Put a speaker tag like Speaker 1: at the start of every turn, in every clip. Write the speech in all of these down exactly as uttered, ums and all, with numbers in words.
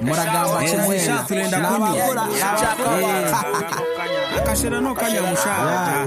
Speaker 1: muragamba kimwe
Speaker 2: tulenda kunywa akashira no kanya mushaka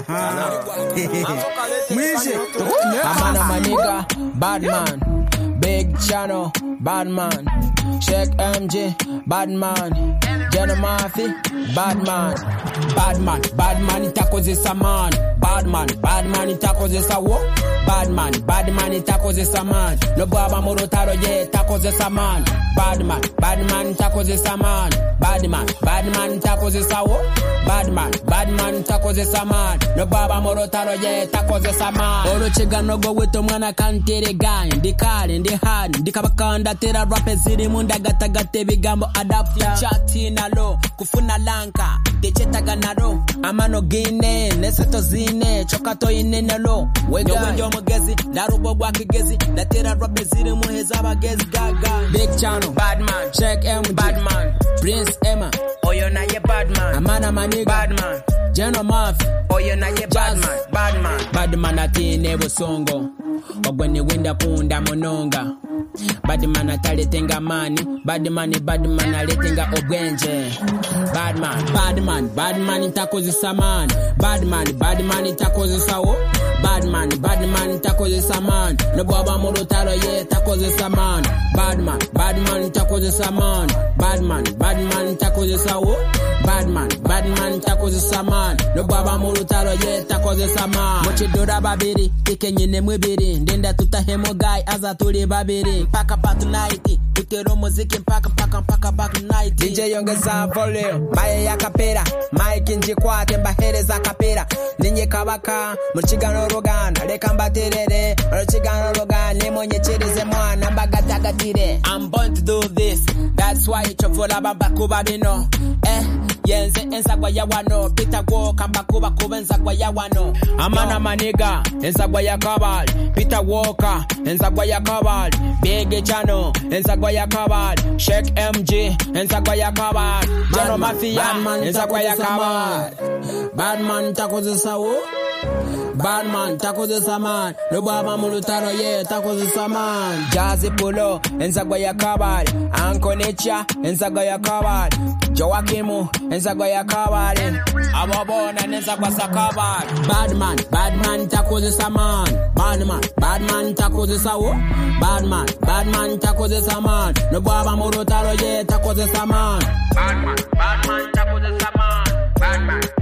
Speaker 2: mwishe
Speaker 3: amana maniga bad man big channel bad man Sheikh M J bad man Jenna Murphy bad man bad man bad man itakozesa man bad man bad man itakozesa wo bad man bad man itakozesa man no baba morotaro ye itakozesa man bad man bad man itakozesa man bad man bad man itakozesa wo bad man bad man itakozesa man no baba morotaro ye itakozesa man oro chigano go weto mwana kantere gang ndikale ndi hard ndikabakanda tera rap ziri munda gata gate bigambo adapt chati nalo kufuna lanka dechetaga nalo amano gine neseto zine chokato ine nalo wega ndio mugezi darubo bwa kigezi natera rap ziri muheza bagezi gaga big channel bad man Check M bad man Prince Emma oyo na ye bad man amana maniga bad man Jenna Murphy oyo na ye bad man bad man bad man atine busongo ogwene wenda punda mononga bad man ataletenga mani bad man bad man aletenga obwenje bad man bad man bad man itakozesa man bad man bad man itakozesa wo bad man bad man itakozesa man no baba morotaro ye itakozesa man bad man bad man itakozesa man bad man bad man itakozesa wo bad man bad man itakozesa man no baba morotaro ye itakozesa man mochidora babiri ikenyene mwebiri ndenda tutahemo guy aza tuli babiri paka back night utero muziki mpaka mpaka mpaka back night D J yongeza volume baye yakapera mic njikwate mbahereza kapera ninye kabaka muchigano rogana leka mbaterere muchigano rogana monye chereze mwana mbagatagatire I'm born to do this that's why chovola baba kuba bino eh yenze ensagwa ya wano pita go kamba kuba kuba ensagwa ya wano amana maniga ensagwa ya kabali pita walker ensagwa ya kabali big channel ensagwa ya kabali Sheikh M J ensagwa ya kabali Jenna Murphy ensagwa ya kabali bad man takozesa wo bad man takozesa man no baba mulutaro ye takozesa man Jazzy Polo ensagwa ya kabali Uncle Nature ensagwa ya kabali Joakimu ensagwa ya kabali ababona ensagwa sakabali bad man bad man takozesa man bad man bad man takozesa wo bad man bad man takozesa man no baba mulutaro ye takozesa man bad man bad man takozesa man bad man